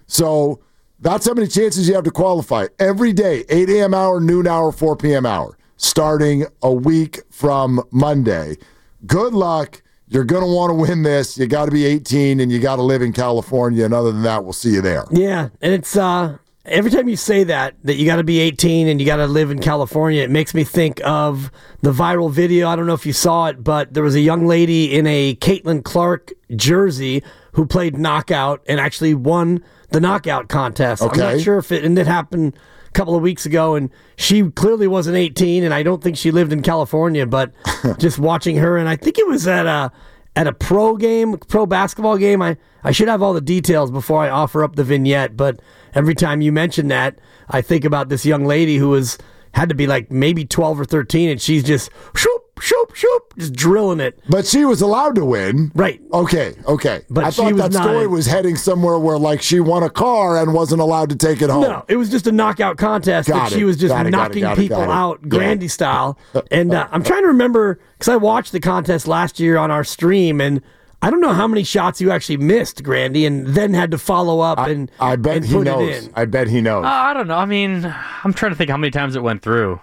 Speaker 1: So that's how many chances you have to qualify. Every day, 8 a.m. hour, noon hour, 4 p.m. hour, starting a week from Monday. Good luck. You're going to want to win this. You got to be 18, and you got to live in California. And other than that, we'll see you there.
Speaker 3: Yeah, and it's every time you say that you got to be 18 and you got to live in California, it makes me think of the viral video. I don't know if you saw it, but there was a young lady in a Caitlin Clark jersey who played knockout and actually won the knockout contest.
Speaker 1: Okay.
Speaker 3: I'm not sure if it happened a couple of weeks ago, and she clearly wasn't 18, and I don't think she lived in California, but just watching her, and I think it was at a pro basketball game. I should have all the details before I offer up the vignette, but every time you mention that, I think about this young lady who had to be like maybe 12 or 13, and she's just shoop, shoop, shoop, just drilling it.
Speaker 1: But she was allowed to win.
Speaker 3: Right.
Speaker 1: Okay.
Speaker 3: But
Speaker 1: I thought that story was heading somewhere where, like, she won a car and wasn't allowed to take it home.
Speaker 3: No, it was just a knockout contest that she was just knocking people out, Grandy style. And I'm trying to remember, because I watched the contest last year on our stream, and I don't know how many shots you actually missed, Grandy, and then had to follow up and
Speaker 1: I bet
Speaker 3: and
Speaker 1: he
Speaker 3: put
Speaker 1: knows.
Speaker 3: it in.
Speaker 1: I bet he knows.
Speaker 12: I don't know. I mean, I'm trying to think how many times it went through.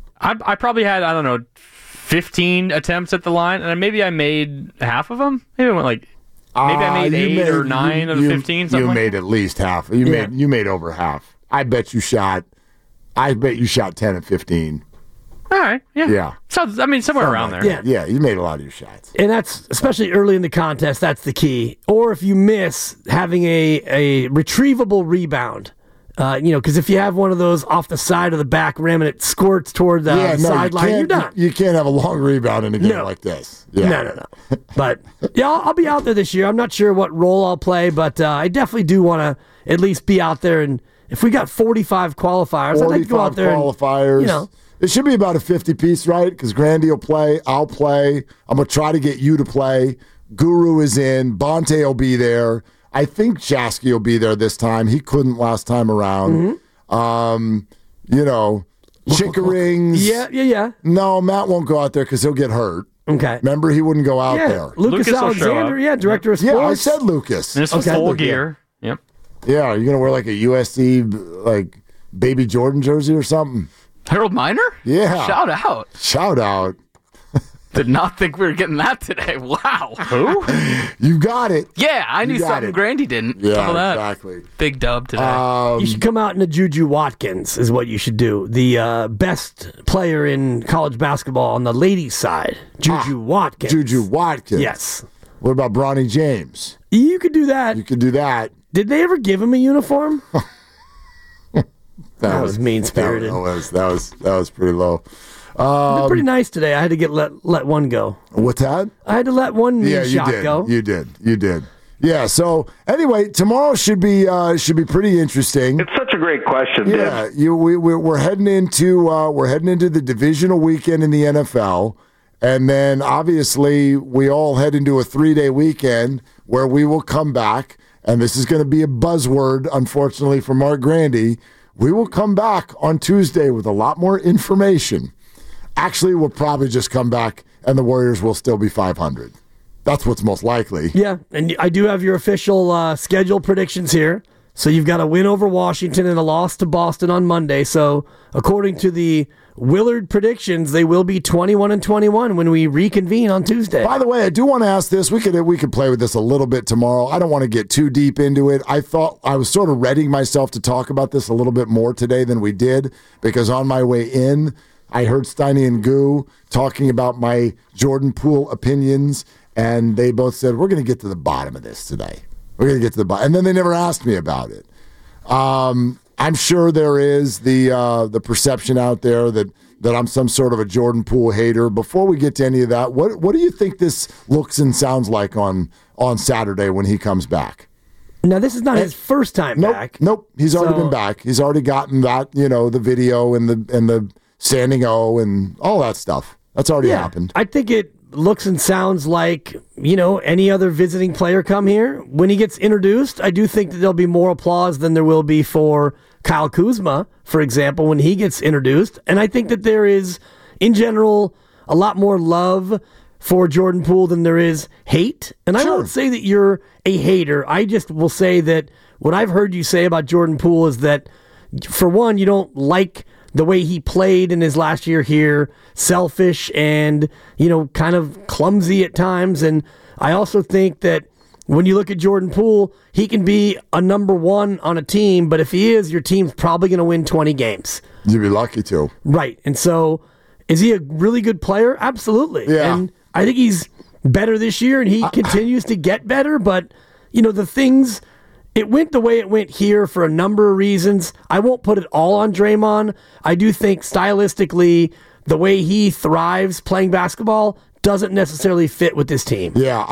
Speaker 12: I probably had, 15 attempts at the line, and maybe I made half of them. Maybe I went maybe I made 8 or 9 of the 15.
Speaker 1: You made at least half. You made over half. I bet you shot 10 and 15.
Speaker 12: All right. Yeah.
Speaker 1: Yeah.
Speaker 12: So somewhere around there.
Speaker 1: Yeah. You made a lot of your shots.
Speaker 3: And that's, especially early in the contest, that's the key. Or if you miss, having a retrievable rebound. Because if you have one of those off the side of the back rim and it squirts toward the sideline, you're done.
Speaker 1: You can't have a long rebound in a game like this. Yeah.
Speaker 3: No. But yeah, I'll be out there this year. I'm not sure what role I'll play, but I definitely do want to at least be out there. And if we got 45 qualifiers, I'd like to go out there.
Speaker 1: Qualifiers. It should be about a 50-piece, right? Because Grandy will play. I'll play. I'm going to try to get you to play. Guru is in. Bonte will be there. I think Shasky will be there this time. He couldn't last time around. Chickarings.
Speaker 3: Yeah.
Speaker 1: No, Matt won't go out there because he'll get hurt.
Speaker 3: Okay.
Speaker 1: Remember, he wouldn't go out there.
Speaker 3: Lucas Alexander, director of sports.
Speaker 1: Yeah, I said Lucas.
Speaker 12: This was full gear. Yep.
Speaker 1: Yeah, are you going to wear like a USC, Baby Jordan jersey or something?
Speaker 12: Harold Miner?
Speaker 1: Yeah.
Speaker 12: Shout out. Did not think we were getting that today. Wow.
Speaker 5: Who?
Speaker 1: You got it.
Speaker 12: Yeah, I knew something Grandy didn't.
Speaker 1: Yeah,
Speaker 12: that.
Speaker 1: Exactly.
Speaker 12: Big dub today.
Speaker 3: You should come out in a Juju Watkins is what you should do. The best player in college basketball on the ladies' side. Juju Watkins.
Speaker 1: Juju Watkins.
Speaker 3: Yes.
Speaker 1: What about Bronny James?
Speaker 3: You could do that.
Speaker 1: You could do that.
Speaker 3: Did they ever give him a uniform? That was mean-spirited.
Speaker 1: That was pretty low.
Speaker 3: They're pretty nice today. I had to let one go.
Speaker 1: What's that?
Speaker 3: I had to let one shot go.
Speaker 1: You did. Yeah. So anyway, tomorrow should be pretty interesting.
Speaker 13: It's such a great question.
Speaker 1: Yeah. We're heading into the divisional weekend in the NFL, and then obviously we all head into a 3-day weekend where we will come back, and this is going to be a buzzword, unfortunately, for Mark Grandy. We will come back on Tuesday with a lot more information. Actually, we'll probably just come back and the Warriors will still be 500. That's what's most likely.
Speaker 3: Yeah, and I do have your official schedule predictions here. So you've got a win over Washington and a loss to Boston on Monday. So according to the Willard predictions, they will be 21-21 when we reconvene on Tuesday.
Speaker 1: By the way, I do want to ask this. We could play with this a little bit tomorrow. I don't want to get too deep into it. I thought I was sort of readying myself to talk about this a little bit more today than we did, because on my way in, I heard Steiny and Goo talking about my Jordan Poole opinions, and they both said, we're going to get to the bottom of this today. We're going to get to the bottom. And then they never asked me about it. I'm sure there is the perception out there that I'm some sort of a Jordan Poole hater. Before we get to any of that, what do you think this looks and sounds like on Saturday when he comes back?
Speaker 3: Now, this is not his first time back.
Speaker 1: Nope. He's already been back. He's already gotten that, the video and the standing O and all that stuff. That's already happened.
Speaker 3: I think it looks and sounds like, any other visiting player come here. When he gets introduced, I do think that there'll be more applause than there will be for Kyle Kuzma, for example, when he gets introduced. And I think that there is, in general, a lot more love for Jordan Poole than there is hate. And I won't say that you're a hater. I just will say that what I've heard you say about Jordan Poole is that, for one, you don't like the way he played in his last year here, selfish and, kind of clumsy at times. And I also think that when you look at Jordan Poole, he can be a number one on a team, but if he is, your team's probably going to win 20 games.
Speaker 1: You'd be lucky to.
Speaker 3: Right. And so, is he a really good player? Absolutely.
Speaker 1: Yeah.
Speaker 3: And I think he's better this year, and he continues to get better, but, the things... It went the way it went here for a number of reasons. I won't put it all on Draymond. I do think stylistically, the way he thrives playing basketball doesn't necessarily fit with this team.
Speaker 1: Yeah,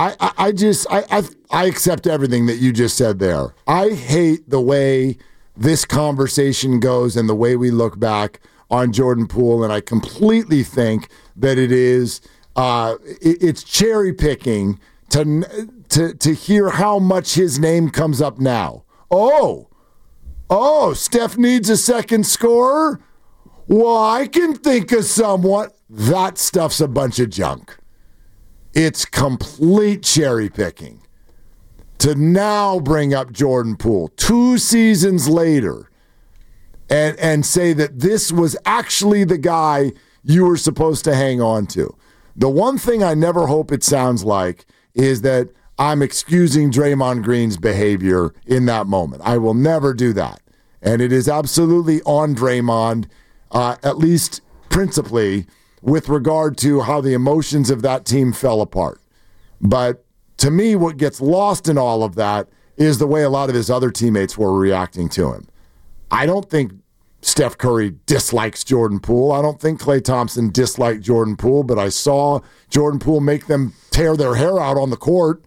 Speaker 1: I accept everything that you just said there. I hate the way this conversation goes and the way we look back on Jordan Poole, and I completely think that it is it's cherry picking to hear how much his name comes up now. Oh, Steph needs a second scorer? Well, I can think of someone. That stuff's a bunch of junk. It's complete cherry picking. To now bring up Jordan Poole 2 seasons later and say that this was actually the guy you were supposed to hang on to. The one thing I never hope it sounds like is that I'm excusing Draymond Green's behavior in that moment. I will never do that. And it is absolutely on Draymond, at least principally, with regard to how the emotions of that team fell apart. But to me, what gets lost in all of that is the way a lot of his other teammates were reacting to him. I don't think Steph Curry dislikes Jordan Poole. I don't think Klay Thompson disliked Jordan Poole, but I saw Jordan Poole make them tear their hair out on the court.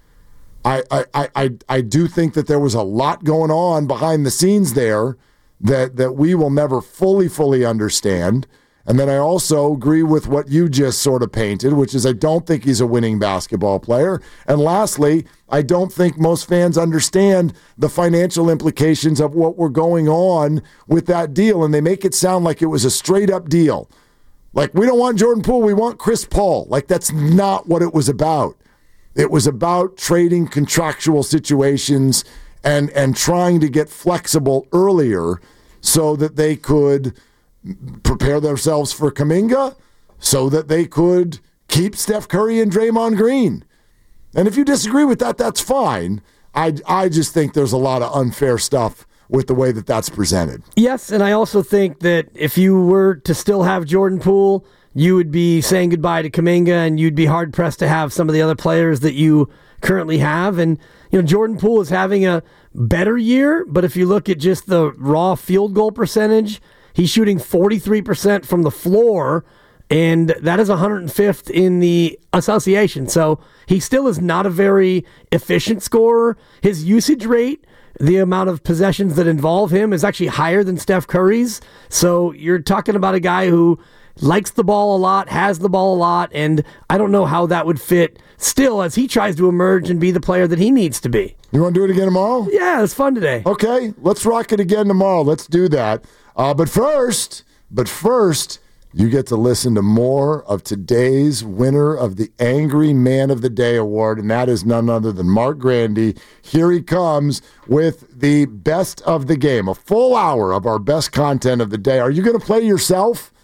Speaker 1: I do think that there was a lot going on behind the scenes there that we will never fully understand. And then I also agree with what you just sort of painted, which is I don't think he's a winning basketball player. And lastly, I don't think most fans understand the financial implications of what were going on with that deal. And they make it sound like it was a straight up deal. Like, we don't want Jordan Poole, we want Chris Paul. Like, that's not what it was about. It was about trading contractual situations and trying to get flexible earlier so that they could prepare themselves for Kuminga, so that they could keep Steph Curry and Draymond Green. And if you disagree with that, that's fine. I just think there's a lot of unfair stuff with the way that that's presented.
Speaker 3: Yes, and I also think that if you were to still have Jordan Poole, you would be saying goodbye to Kuminga, and you'd be hard-pressed to have some of the other players that you currently have. And, Jordan Poole is having a better year, but if you look at just the raw field goal percentage, he's shooting 43% from the floor, and that is 105th in the association. So he still is not a very efficient scorer. His usage rate, the amount of possessions that involve him, is actually higher than Steph Curry's. So you're talking about a guy who likes the ball a lot, has the ball a lot, and I don't know how that would fit still as he tries to emerge and be the player that he needs to be.
Speaker 1: You want to do it again tomorrow?
Speaker 3: Yeah, it's fun today.
Speaker 1: Okay, let's rock it again tomorrow. Let's do that. But first, you get to listen to more of today's winner of the Angry Man of the Day Award, and that is none other than Mark Grandy. Here he comes with the best of the game, a full hour of our best content of the day. Are you going to play yourself?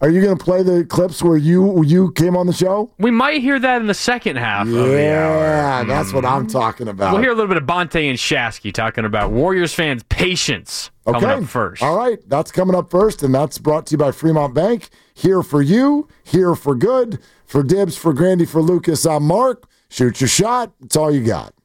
Speaker 1: Are you going to play the clips where you came on the show?
Speaker 12: We might hear that in the second half of the hour.
Speaker 1: Yeah, that's what I'm talking about.
Speaker 12: We'll hear a little bit of Bonte and Shasky talking about Warriors fans' patience coming up first.
Speaker 1: All right, that's coming up first, and that's brought to you by Fremont Bank. Here for you, here for good. For Dibs, for Grandy, for Lucas, I'm Mark. Shoot your shot. That's all you got.